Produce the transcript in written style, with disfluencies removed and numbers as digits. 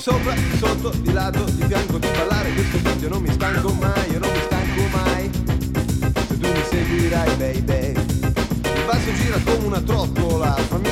sopra, di sotto, di lato, di fianco, di ballare questo beat. Io non mi stanco mai, io non mi stanco mai. Se tu mi seguirai, baby. Il basso gira come una trottola, fammi